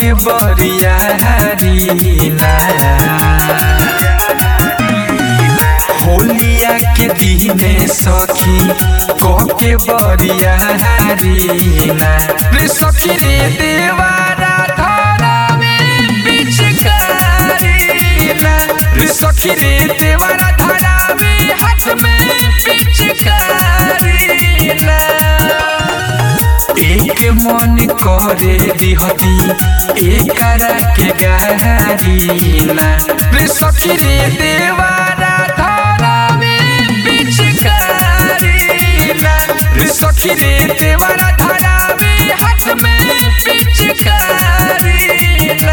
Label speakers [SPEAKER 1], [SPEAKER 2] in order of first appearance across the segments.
[SPEAKER 1] के बरियारीना होलिया के दिने सखी के बरियारीना रे सखी रे देवारा धरावे पिचकारीना रे सखी रे देवारा धरावे हाथ में पिचकारीना एक मन करे दिहती एकरा के गारीना रे सखी रे देवारा धरावे पिचकारीना रे सखी रे देवारा धरावे हाथ में पिचकारीना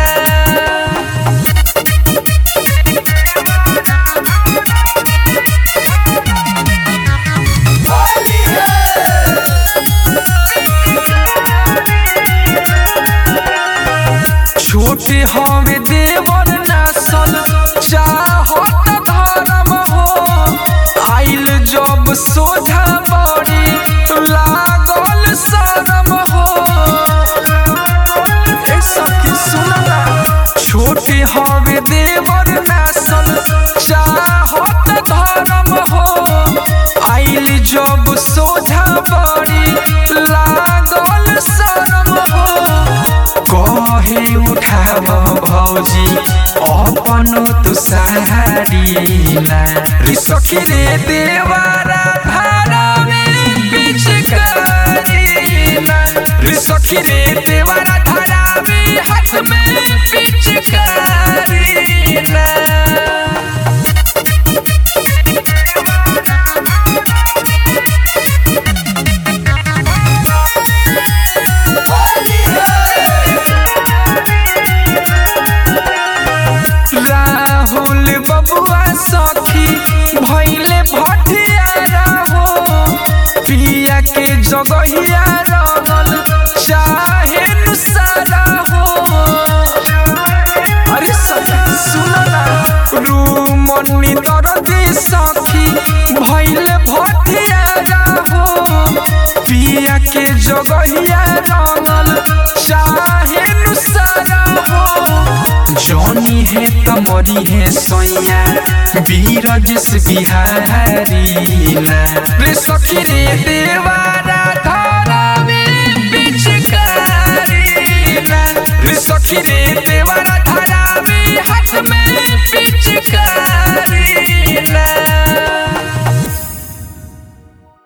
[SPEAKER 1] छोटे हवे देवर नासल चाहत धर्म हो आइल जब सोझा बड़ी लागल शरम हो ए सखी सुनना छोटे हवे देवर नासल चाहत धर्म हो आइल जब सोझा बड़ी लागल शरम हो कहे उठाव भौजी अपन तू सारीना रे सखी रे देवारा धरावे पिचकारीना रे सखी रे देवारा धरावे हाथ में पिचकारीना राहुल बबुआ सखी भैले भटियारा हो पिया के जगहिया रंगल चाहे नुसारा हो अरे सखी सुनना रूमनी दर्दी सखी भैले भटियारा हो पिया के जगहिया रंगल चाहे नुसारा हो जॉनी है तमरी है सोया बीरजस बिहारीना रे सखी रे देवारा धरावे पिचकारीना रे सखी रे देवारा धरावे हाथ में पिचकारीना।